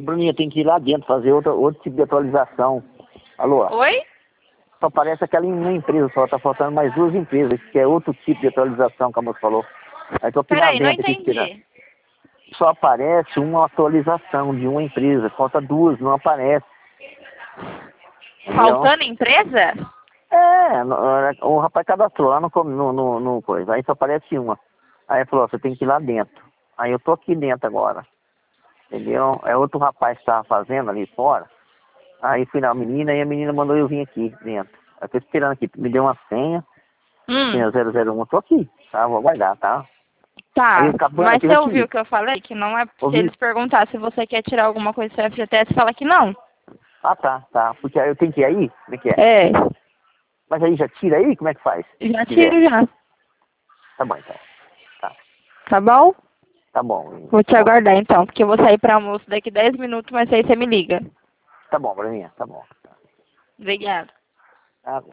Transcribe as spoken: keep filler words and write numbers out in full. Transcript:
Bruninha, tem que ir lá dentro fazer outra, outro tipo de atualização. Alô? Oi? Só parece aquela em uma empresa, só tá faltando mais duas empresas, que é outro tipo de atualização que a moça falou. Aí tô aqui lá Peraí, não dentro, tem que tirar. entendi. Só aparece uma atualização de uma empresa, falta duas, não aparece. Entendeu? Faltando empresa? É, no- o rapaz cadastrou lá no, co- no, no, no coisa, aí só aparece uma. Aí ele falou, você tem que ir lá dentro. Aí eu tô aqui dentro agora, entendeu? É outro rapaz que tava fazendo ali fora. Aí fui na menina e a menina mandou eu vir aqui dentro. Eu tô esperando aqui, me deu uma senha, Hum, senha zero zero um, eu tô aqui, tá? Vou aguardar, tá? Aí tá. acabando Mas aqui, eu você já te ouviu o ligo. que eu falei? Que não é... Se Ouvi? eles perguntar se você quer tirar alguma coisa do seu F G T S, fala que não. Ah, tá, tá. Porque aí eu tenho que ir aí? Como é que é? É. Mas aí já tira aí? Como é que faz? Já Se quiser. tiro já. Tá bom, então. Tá, Tá bom? tá bom. Vou te Tá bom, aguardar então, porque eu vou sair pra almoço daqui dez minutos, mas aí você me liga. tá bom, Bruninha, tá bom. Obrigada. Tá.